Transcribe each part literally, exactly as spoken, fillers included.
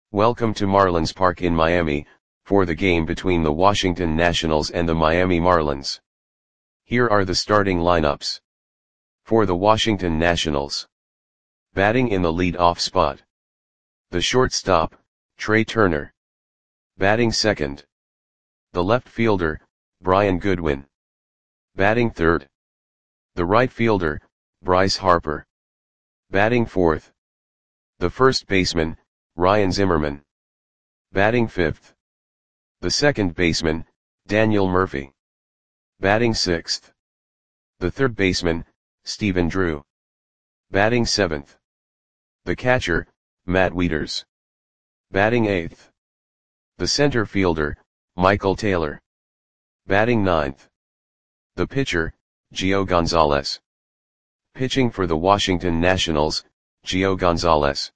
Welcome to Marlins Park in Miami, for the game between the Washington Nationals and the Miami Marlins. Here are the starting lineups. For the Washington Nationals. Batting in the lead-off spot. The shortstop, Trea Turner. Batting second. The left fielder, Brian Goodwin. Batting third. The right fielder, Bryce Harper. Batting fourth. The first baseman, Ryan Zimmerman. Batting fifth. The second baseman, Daniel Murphy. Batting sixth. The third baseman, Stephen Drew. Batting seventh. The catcher, Matt Wieters. Batting eighth. The center fielder, Michael Taylor. Batting ninth. The pitcher, Gio Gonzalez. Pitching for the Washington Nationals, Gio Gonzalez.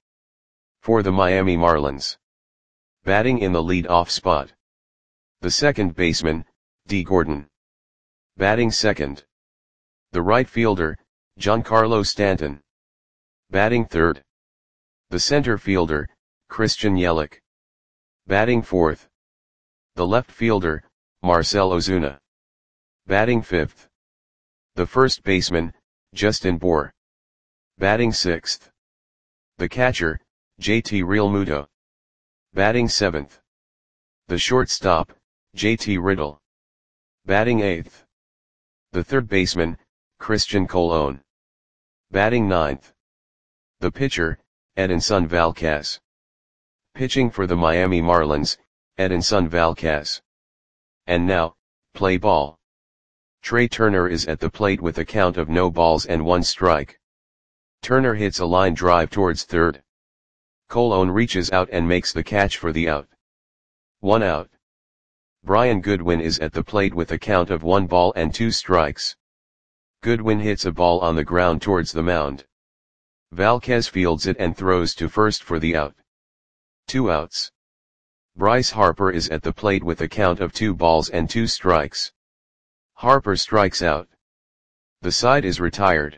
For the Miami Marlins. Batting in the lead-off spot. The second baseman, Dee Gordon. Batting second. The right fielder, Giancarlo Stanton. Batting third. The center fielder, Christian Yelich. Batting fourth. The left fielder, Marcell Ozuna. Batting fifth. The first baseman, Justin Bour. Batting sixth. The catcher, J T Realmuto. Batting seventh. The shortstop, J T Riddle. Batting eighth. The third baseman, Christian Colon. Batting ninth. The pitcher, Edinson Valquez. Pitching for the Miami Marlins, Edinson Valquez. And now, play ball. Trea Turner is at the plate with a count of no balls and one strike. Turner hits a line drive towards third. Colon reaches out and makes the catch for the out. One out. Brian Goodwin is at the plate with a count of one ball and two strikes. Goodwin hits a ball on the ground towards the mound. Valquez fields it and throws to first for the out. Two outs. Bryce Harper is at the plate with a count of two balls and two strikes. Harper strikes out. The side is retired.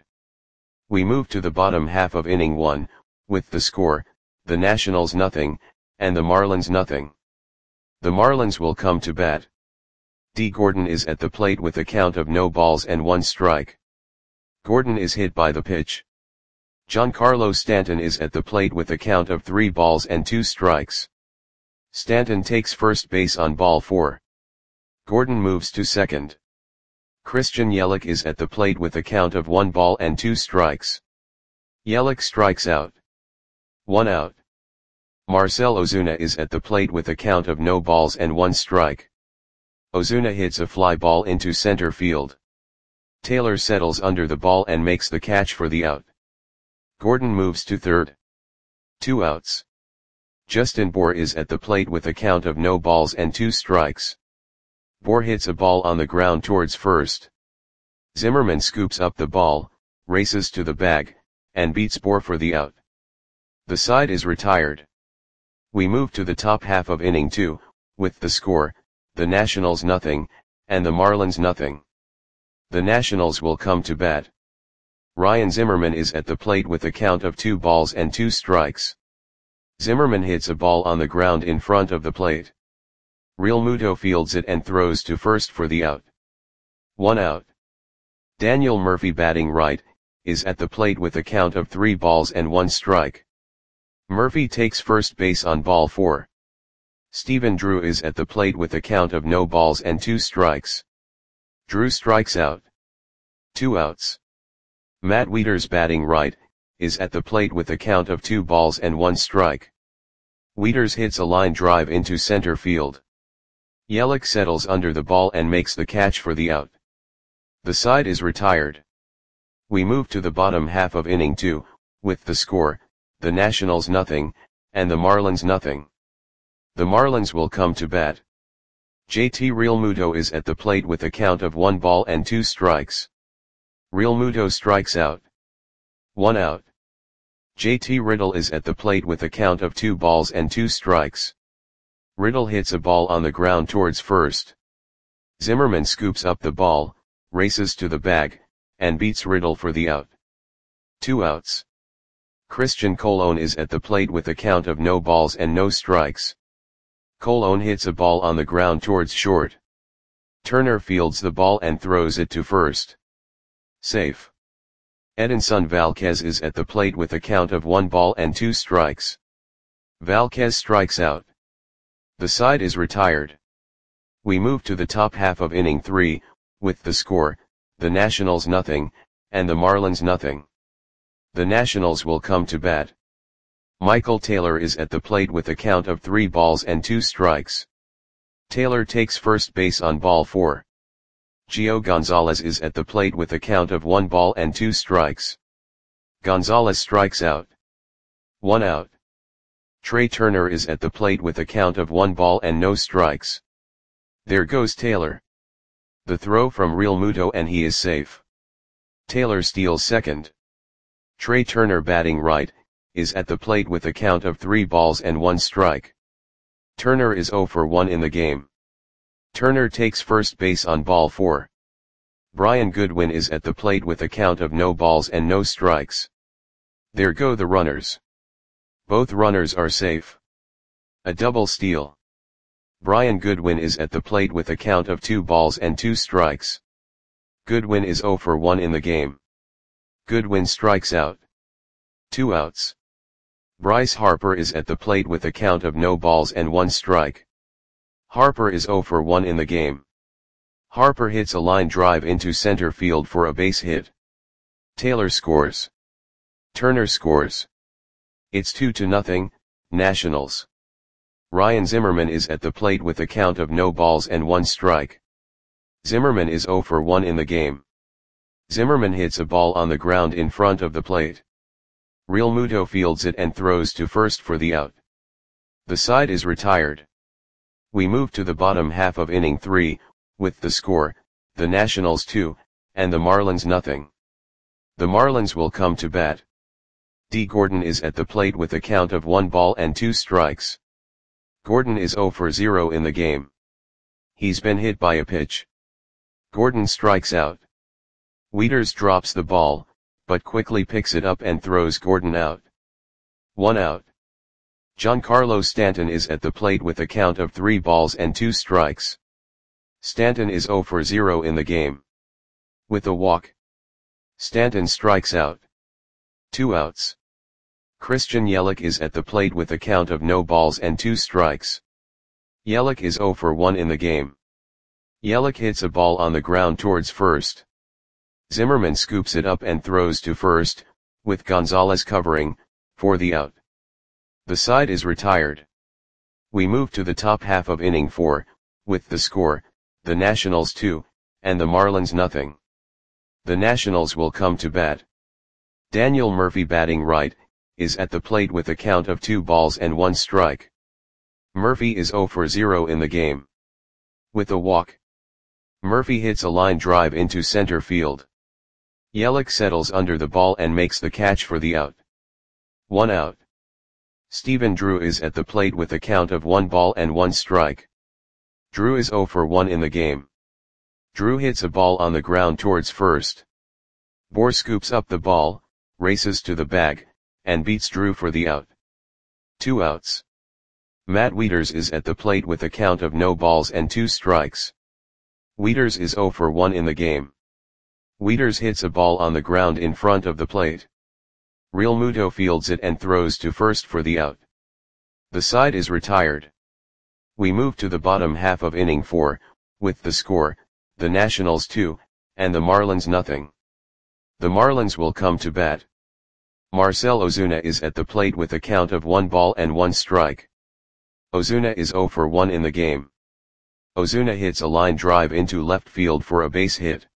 We move to the bottom half of inning one, with the score, the Nationals nothing, and the Marlins nothing. The Marlins will come to bat. Dee Gordon is at the plate with a count of no balls and one strike. Gordon is hit by the pitch. Giancarlo Stanton is at the plate with a count of three balls and two strikes. Stanton takes first base on ball four. Gordon moves to second. Christian Yelich is at the plate with a count of one ball and two strikes. Yelich strikes out. One out. Marcell Ozuna is at the plate with a count of no balls and one strike. Ozuna hits a fly ball into center field. Taylor settles under the ball and makes the catch for the out. Gordon moves to third. Two outs. Justin Bour is at the plate with a count of no balls and two strikes. Bour hits a ball on the ground towards first. Zimmerman scoops up the ball, races to the bag, and beats Bour for the out. The side is retired. We move to the top half of inning two, with the score, the Nationals nothing, and the Marlins nothing. The Nationals will come to bat. Ryan Zimmerman is at the plate with a count of two balls and two strikes. Zimmerman hits a ball on the ground in front of the plate. Realmuto fields it and throws to first for the out. One out. Daniel Murphy, batting right, is at the plate with a count of three balls and one strike. Murphy takes first base on ball four. Stephen Drew is at the plate with a count of no balls and two strikes. Drew strikes out. Two outs. Matt Wieters, batting right, is at the plate with a count of two balls and one strike. Wieters hits a line drive into center field. Yelich settles under the ball and makes the catch for the out. The side is retired. We move to the bottom half of inning two, with the score, the Nationals nothing, and the Marlins nothing. The Marlins will come to bat. J T Realmuto is at the plate with a count of one ball and two strikes. Realmuto strikes out. One out. J T Riddle is at the plate with a count of two balls and two strikes. Riddle hits a ball on the ground towards first. Zimmerman scoops up the ball, races to the bag, and beats Riddle for the out. Two outs. Christian Colon is at the plate with a count of no balls and no strikes. Colon hits a ball on the ground towards short. Turner fields the ball and throws it to first. Safe. Edinson Valquez is at the plate with a count of one ball and two strikes. Valquez strikes out. The side is retired. We move to the top half of inning three, with the score, the Nationals nothing, and the Marlins nothing. The Nationals will come to bat. Michael Taylor is at the plate with a count of three balls and two strikes. Taylor takes first base on ball four. Gio Gonzalez is at the plate with a count of one ball and two strikes. Gonzalez strikes out. One out. Trey Turner is at the plate with a count of one ball and no strikes. There goes Taylor. The throw from Real Muto and he is safe. Taylor steals second. Trey Turner batting right, is at the plate with a count of three balls and one strike. Turner is zero for one in the game. Turner takes first base on ball four. Brian Goodwin is at the plate with a count of no balls and no strikes. There go the runners. Both runners are safe. A double steal. Brian Goodwin is at the plate with a count of two balls and two strikes. Goodwin is zero for one in the game. Goodwin strikes out. Two outs. Bryce Harper is at the plate with a count of no balls and one strike. Harper is zero for one in the game. Harper hits a line drive into center field for a base hit. Taylor scores. Turner scores. It's two to nothing, Nationals. Ryan Zimmerman is at the plate with a count of no balls and one strike. Zimmerman is zero for one in the game. Zimmerman hits a ball on the ground in front of the plate. Real Muto fields it and throws to first for the out. The side is retired. We move to the bottom half of inning three, with the score, the Nationals two, and the Marlins nothing. The Marlins will come to bat. D. Gordon is at the plate with a count of one ball and two strikes. Gordon is zero for zero in the game. He's been hit by a pitch. Gordon strikes out. Wieters drops the ball, but quickly picks it up and throws Gordon out. One out. Giancarlo Stanton is at the plate with a count of three balls and two strikes. Stanton is zero for zero in the game. With a walk. Stanton strikes out. Two outs. Christian Yelich is at the plate with a count of no balls and two strikes. Yelich is zero for one in the game. Yelich hits a ball on the ground towards first. Zimmerman scoops it up and throws to first, with Gonzalez covering, for the out. The side is retired. We move to the top half of inning four, with the score, the Nationals two, and the Marlins nothing. The Nationals will come to bat. Daniel Murphy batting right, is at the plate with a count of two balls and one strike. Murphy is zero for zero in the game. With a walk. Murphy hits a line drive into center field. Yelich settles under the ball and makes the catch for the out. One out. Stephen Drew is at the plate with a count of one ball and one strike. Drew is zero for one in the game. Drew hits a ball on the ground towards first. Bohr scoops up the ball, races to the bag, and beats Drew for the out. Two outs. Matt Wieters is at the plate with a count of no balls and two strikes. Wieters is zero for one in the game. Wieters hits a ball on the ground in front of the plate. Real Muto fields it and throws to first for the out. The side is retired. We move to the bottom half of inning four, with the score, the Nationals two, and the Marlins nothing. The Marlins will come to bat. Marcell Ozuna is at the plate with a count of one ball and one strike. Ozuna is zero for one in the game. Ozuna hits a line drive into left field for a base hit.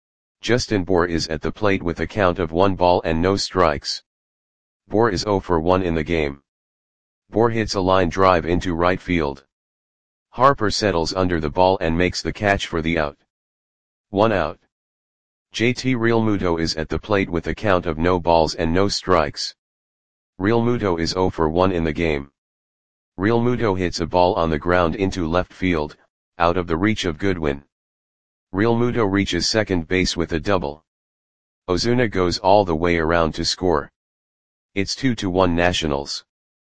Justin Bour is at the plate with a count of one ball and no strikes. Bour is zero for one in the game. Bour hits a line drive into right field. Harper settles under the ball and makes the catch for the out. One out. J T Real Muto is at the plate with a count of no balls and no strikes. Real Muto is zero for one in the game. Real Muto hits a ball on the ground into left field, out of the reach of Goodwin. Real Muto reaches second base with a double. Ozuna goes all the way around to score. It's two to one Nationals.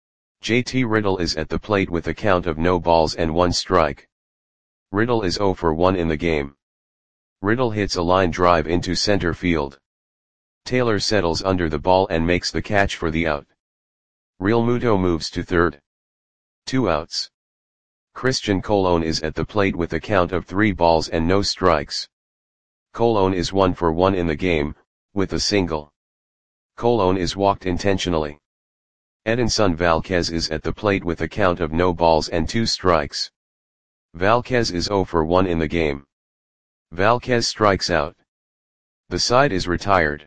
J T Riddle is at the plate with a count of no balls and one strike. Riddle is zero for one in the game. Riddle hits a line drive into center field. Taylor settles under the ball and makes the catch for the out. Realmuto moves to third. Two outs. Christian Colon is at the plate with a count of three balls and no strikes. Colon is one for one in the game, with a single. Colon is walked intentionally. Edinson Valquez is at the plate with a count of no balls and two strikes. Valquez is zero for one in the game. Valquez strikes out. The side is retired.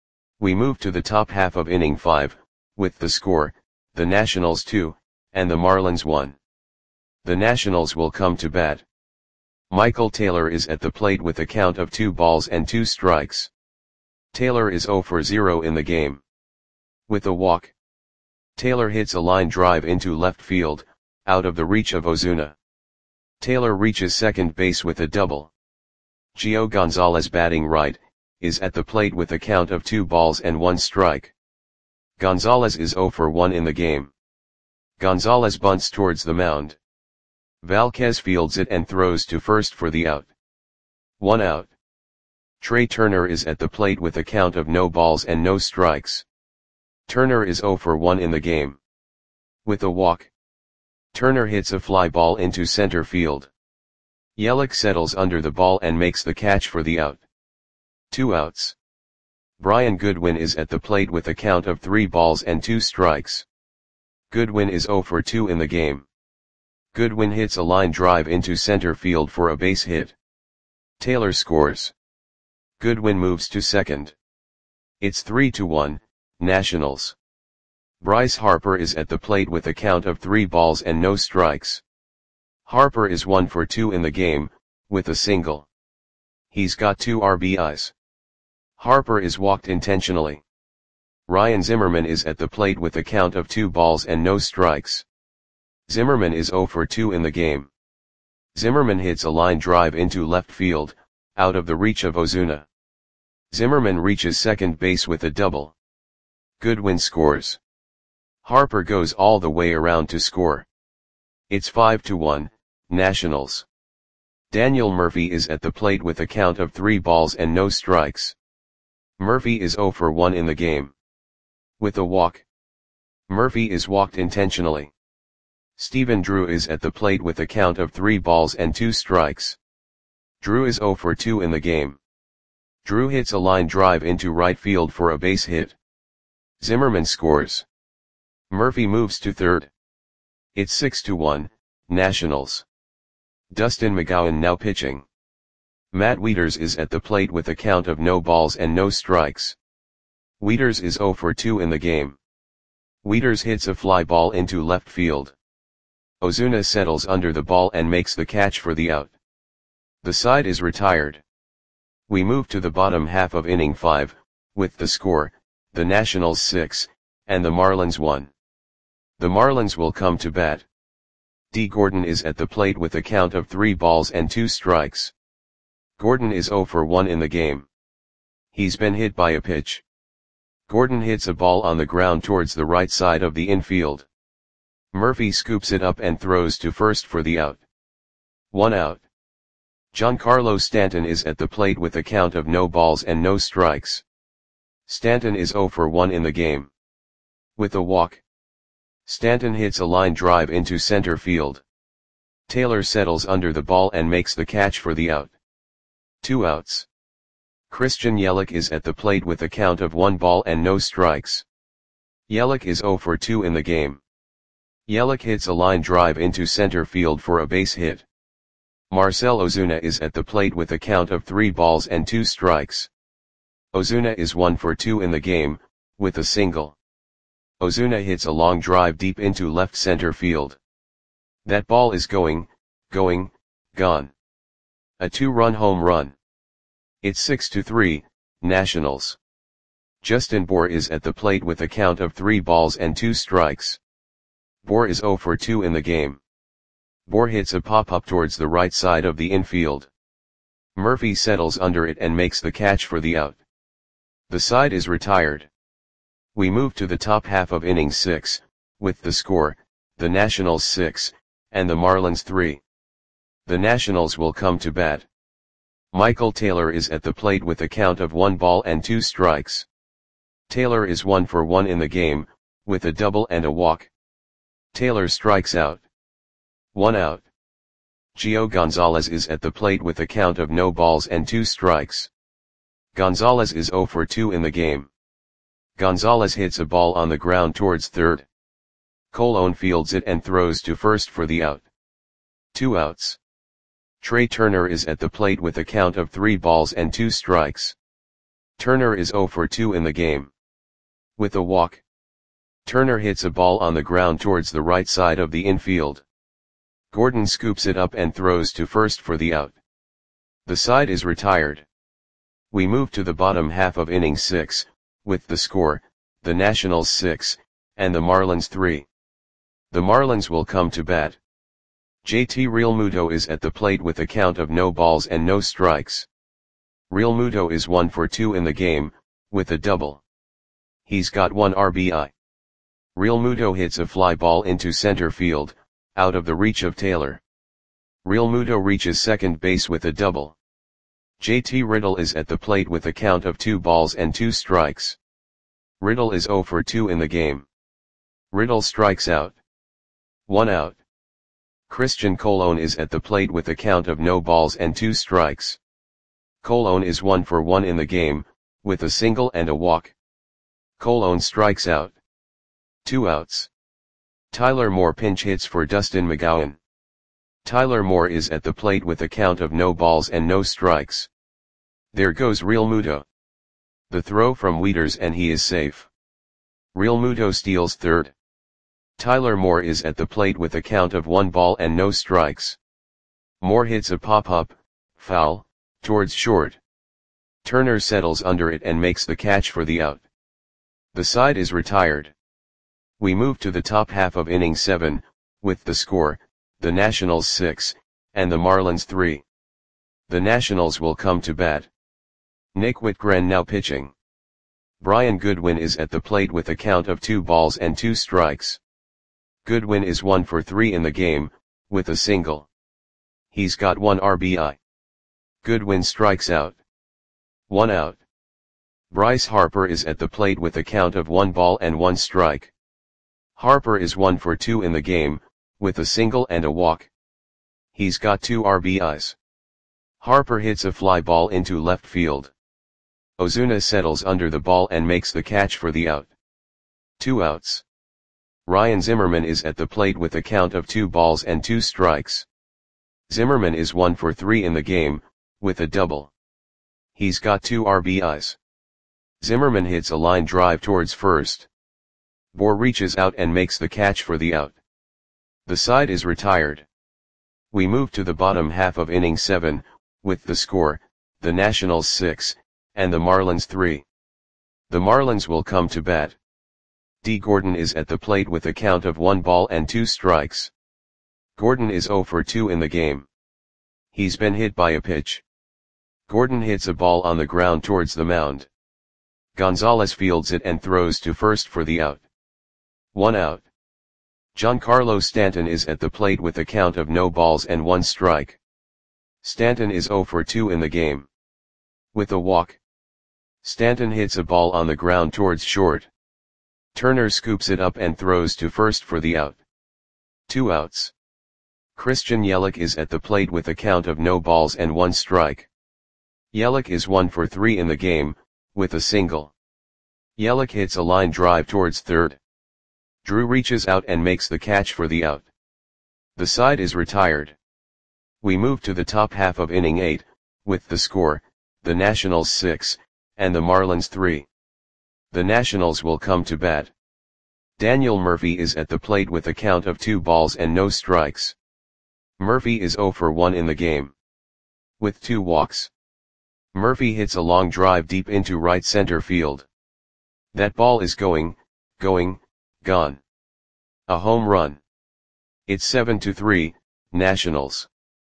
We move to the top half of inning five, with the score, the Nationals two, and the Marlins one. The Nationals will come to bat. Michael Taylor is at the plate with a count of two balls and two strikes. Taylor is zero for zero in the game. With a walk, Taylor hits a line drive into left field, out of the reach of Ozuna. Taylor reaches second base with a double. Gio Gonzalez, batting right, is at the plate with a count of two balls and one strike. Gonzalez is zero for one in the game. Gonzalez bunts towards the mound. Valquez fields it and throws to first for the out. One out. Trey Turner is at the plate with a count of no balls and no strikes. Turner is zero for one in the game. With a walk, Turner hits a fly ball into center field. Yelich settles under the ball and makes the catch for the out. Two outs. Brian Goodwin is at the plate with a count of three balls and two strikes. Goodwin is zero for two in the game. Goodwin hits a line drive into center field for a base hit. Taylor scores. Goodwin moves to second. It's three to one, Nationals. Bryce Harper is at the plate with a count of three balls and no strikes. Harper is one for two in the game, with a single. He's got two R B Is. Harper is walked intentionally. Ryan Zimmerman is at the plate with a count of two balls and no strikes. Zimmerman is zero for two in the game. Zimmerman hits a line drive into left field, out of the reach of Ozuna. Zimmerman reaches second base with a double. Goodwin scores. Harper goes all the way around to score. It's five to one, Nationals. Daniel Murphy is at the plate with a count of three balls and no strikes. Murphy is zero for one in the game. With a walk, Murphy is walked intentionally. Stephen Drew is at the plate with a count of three balls and two strikes. Drew is zero for two in the game. Drew hits a line drive into right field for a base hit. Zimmerman scores. Murphy moves to third. It's six to one, Nationals. Dustin McGowan now pitching. Matt Wieters is at the plate with a count of no balls and no strikes. Wieters is zero for two in the game. Wieters hits a fly ball into left field. Ozuna settles under the ball and makes the catch for the out. The side is retired. We move to the bottom half of inning five, with the score, the Nationals six, and the Marlins one. The Marlins will come to bat. D. Gordon is at the plate with a count of three balls and two strikes. Gordon is zero for one in the game. He's been hit by a pitch. Gordon hits a ball on the ground towards the right side of the infield. Murphy scoops it up and throws to first for the out. One out. Giancarlo Stanton is at the plate with a count of no balls and no strikes. Stanton is zero for one in the game. With a walk, Stanton hits a line drive into center field. Taylor settles under the ball and makes the catch for the out. Two outs. Christian Yelich is at the plate with a count of one ball and no strikes. Yelich is zero for two in the game. Yelich hits a line drive into center field for a base hit. Marcell Ozuna is at the plate with a count of three balls and two strikes. Ozuna is one for two in the game, with a single. Ozuna hits a long drive deep into left center field. That ball is going, going, gone. A two-run home run. It's six to three, Nationals. Justin Bour is at the plate with a count of three balls and two strikes. Bour is zero for two in the game. Bour hits a pop-up towards the right side of the infield. Murphy settles under it and makes the catch for the out. The side is retired. We move to the top half of inning six, with the score, the Nationals six, and the Marlins three. The Nationals will come to bat. Michael Taylor is at the plate with a count of one ball and two strikes. Taylor is one for one in the game, with a double and a walk. Taylor strikes out. One out. Gio Gonzalez is at the plate with a count of no balls and two strikes. Gonzalez is zero for two in the game. Gonzalez hits a ball on the ground towards third. Colon fields it and throws to first for the out. Two outs. Trey Turner is at the plate with a count of three balls and two strikes. Turner is zero for two in the game. With a walk. Turner hits a ball on the ground towards the right side of the infield. Gordon scoops it up and throws to first for the out. The side is retired. We move to the bottom half of inning six, with the score, the Nationals six, and the Marlins three. The Marlins will come to bat. J T Realmuto is at the plate with a count of no balls and no strikes. Realmuto is one for two in the game, with a double. He's got one R B I. Realmuto hits a fly ball into center field, out of the reach of Taylor. Realmuto reaches second base with a double. J T Riddle is at the plate with a count of two balls and two strikes. Riddle is zero for two in the game. Riddle strikes out. One out. Christian Colon is at the plate with a count of no balls and two strikes. Colon is one for one in the game, with a single and a walk. Colon strikes out. Two outs. Tyler Moore pinch hits for Dustin McGowan. Tyler Moore is at the plate with a count of no balls and no strikes. There goes Realmuto. The throw from Wieters and he is safe. Realmuto steals third. Tyler Moore is at the plate with a count of one ball and no strikes. Moore hits a pop-up, foul, towards short. Turner settles under it and makes the catch for the out. The side is retired. We move to the top half of inning seven, with the score, the Nationals six, and the Marlins three. The Nationals will come to bat. Nick Whitgren now pitching. Brian Goodwin is at the plate with a count of two balls and two strikes. Goodwin is one for three in the game, with a single. He's got one R B I. Goodwin strikes out. One out. Bryce Harper is at the plate with a count of one ball and one strike. Harper is one for two in the game, with a single and a walk. He's got two R B Is. Harper hits a fly ball into left field. Ozuna settles under the ball and makes the catch for the out. Two outs. Ryan Zimmerman is at the plate with a count of two balls and two strikes. Zimmerman is one for three in the game, with a double. He's got two R B Is. Zimmerman hits a line drive towards first. Bohr reaches out and makes the catch for the out. The side is retired. We move to the bottom half of inning seven, with the score, the Nationals six, and the Marlins three. The Marlins will come to bat. D. Gordon is at the plate with a count of one ball and two strikes. Gordon is zero for two in the game. He's been hit by a pitch. Gordon hits a ball on the ground towards the mound. Gonzalez fields it and throws to first for the out. One out. Giancarlo Stanton is at the plate with a count of no balls and one strike. Stanton is zero for two in the game. With a walk. Stanton hits a ball on the ground towards short. Turner scoops it up and throws to first for the out. Two outs. Christian Yelich is at the plate with a count of no balls and one strike. Yelich is one for three in the game, with a single. Yelich hits a line drive towards third. Drew reaches out and makes the catch for the out. The side is retired. We move to the top half of inning eight, with the score, the Nationals six, and the Marlins three. The Nationals will come to bat. Daniel Murphy is at the plate with a count of two balls and no strikes. Murphy is zero for one in the game. With two walks. Murphy hits a long drive deep into right center field. That ball is going, going, gone. A home run. It's seven to three, Nationals.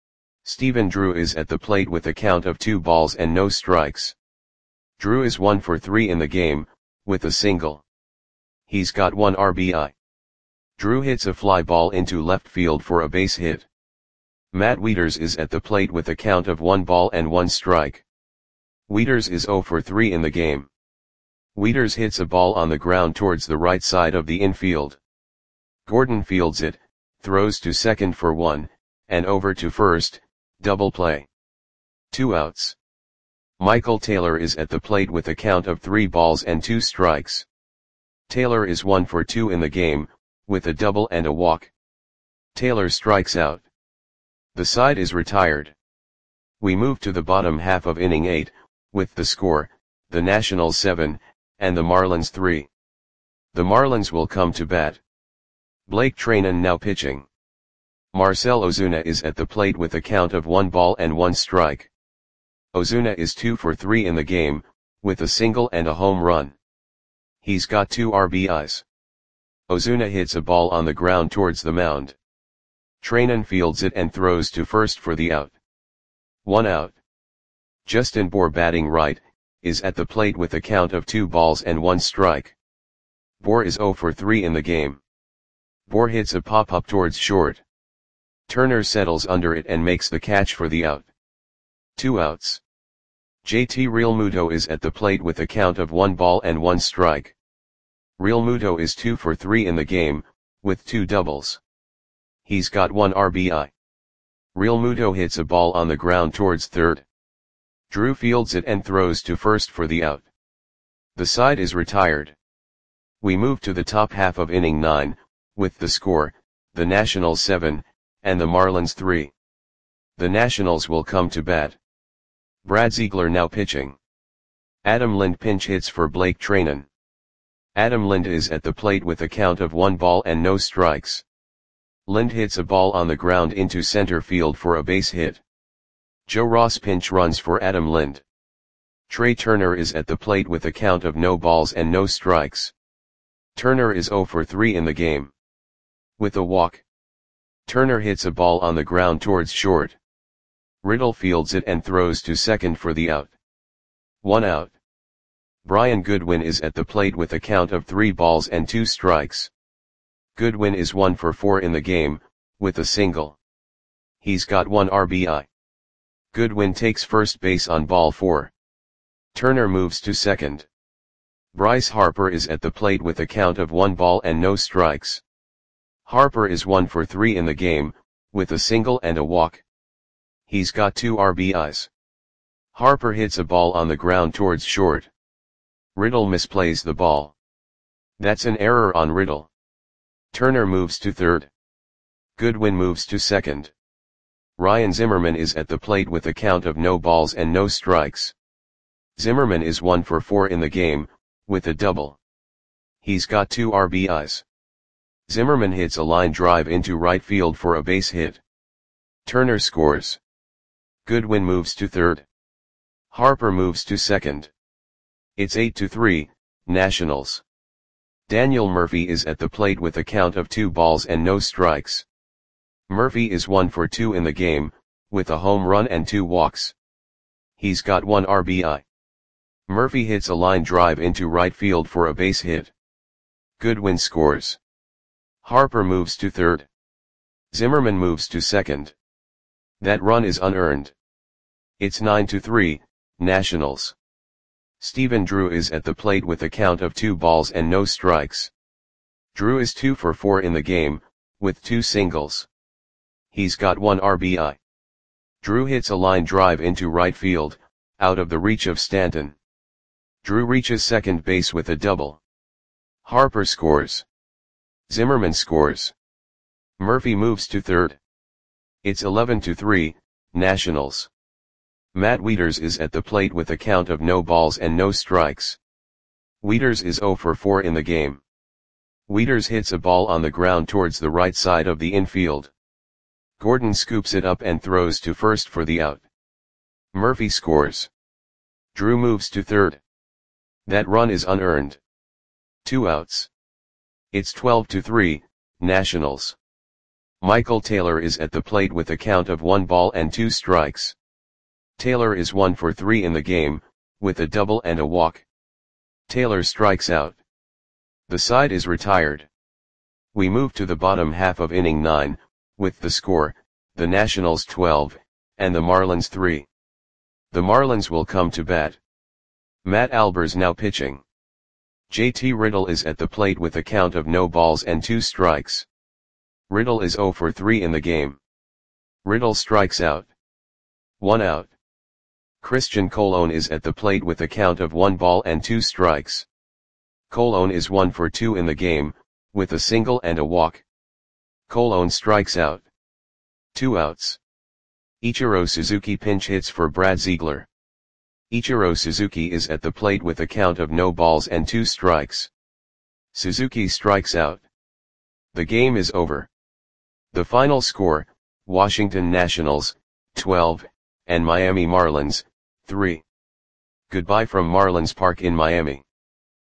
Stephen Drew is at the plate with a count of two balls and no strikes. Drew is one for three in the game, with a single. He's got one R B I. Drew hits a fly ball into left field for a base hit. Matt Wieters is at the plate with a count of one ball and one strike. Wieters is zero for three in the game. Wieters hits a ball on the ground towards the right side of the infield. Gordon fields it, throws to second for one, and over to first, double play. Two outs. Michael Taylor is at the plate with a count of three balls and two strikes. Taylor is one for two in the game, with a double and a walk. Taylor strikes out. The side is retired. We move to the bottom half of inning eight, with the score, the Nationals seven, and the Marlins three. The Marlins will come to bat. Blake Treinen now pitching. Marcell Ozuna is at the plate with a count of one ball and one strike. Ozuna is two for three in the game, with a single and a home run. He's got two R B Is. Ozuna hits a ball on the ground towards the mound. Treinen fields it and throws to first for the out. One out. Justin Bour, batting right, is at the plate with a count of two balls and one strike. Bour is zero for three in the game. Bour hits a pop-up towards short. Turner settles under it and makes the catch for the out. Two outs. J T Realmuto is at the plate with a count of one ball and one strike. Realmuto is two for three in the game, with two doubles. He's got one R B I. Realmuto hits a ball on the ground towards third. Drew fields it and throws to first for the out. The side is retired. We move to the top half of inning nine, with the score, the Nationals seven, and the Marlins three. The Nationals will come to bat. Brad Ziegler now pitching. Adam Lind pinch hits for Blake Treinen. Adam Lind is at the plate with a count of one ball and no strikes. Lind hits a ball on the ground into center field for a base hit. Joe Ross pinch runs for Adam Lind. Trey Turner is at the plate with a count of no balls and no strikes. Turner is zero for three in the game. With a walk. Turner hits a ball on the ground towards short. Riddle fields it and throws to second for the out. One out. Brian Goodwin is at the plate with a count of three balls and two strikes. Goodwin is one for four in the game, with a single. He's got one R B I. Goodwin takes first base on ball four. Turner moves to second. Bryce Harper is at the plate with a count of one ball and no strikes. Harper is one for three in the game, with a single and a walk. He's got two R B Is. Harper hits a ball on the ground towards short. Riddle misplays the ball. That's an error on Riddle. Turner moves to third. Goodwin moves to second. Ryan Zimmerman is at the plate with a count of no balls and no strikes. Zimmerman is one for four in the game, with a double. He's got two R B Is. Zimmerman hits a line drive into right field for a base hit. Turner scores. Goodwin moves to third. Harper moves to second. It's eight to three, Nationals. Daniel Murphy is at the plate with a count of two balls and no strikes. Murphy is one for two in the game, with a home run and two walks. He's got one R B I. Murphy hits a line drive into right field for a base hit. Goodwin scores. Harper moves to third. Zimmerman moves to second. That run is unearned. It's nine to three, Nationals. Stephen Drew is at the plate with a count of two balls and no strikes. Drew is two for four in the game, with two singles. He's got one R B I. Drew hits a line drive into right field, out of the reach of Stanton. Drew reaches second base with a double. Harper scores. Zimmerman scores. Murphy moves to third. It's eleven to three, Nationals. Matt Wieters is at the plate with a count of no balls and no strikes. Wieters is zero for four in the game. Wieters hits a ball on the ground towards the right side of the infield. Gordon scoops it up and throws to first for the out. Murphy scores. Drew moves to third. That run is unearned. Two outs. It's twelve to three, Nationals. Michael Taylor is at the plate with a count of one ball and two strikes. Taylor is one for three in the game, with a double and a walk. Taylor strikes out. The side is retired. We move to the bottom half of inning nine, with the score, the Nationals twelve, and the Marlins three. The Marlins will come to bat. Matt Albers now pitching. J T Riddle is at the plate with a count of no balls and two strikes. Riddle is zero for three in the game. Riddle strikes out. One out. Christian Colon is at the plate with a count of one ball and two strikes. Colon is one for two in the game, with a single and a walk. Colon strikes out. Two outs. Ichiro Suzuki pinch hits for Brad Ziegler. Ichiro Suzuki is at the plate with a count of no balls and two strikes. Suzuki strikes out. The game is over. The final score, Washington Nationals, twelve, and Miami Marlins, three. Goodbye from Marlins Park in Miami.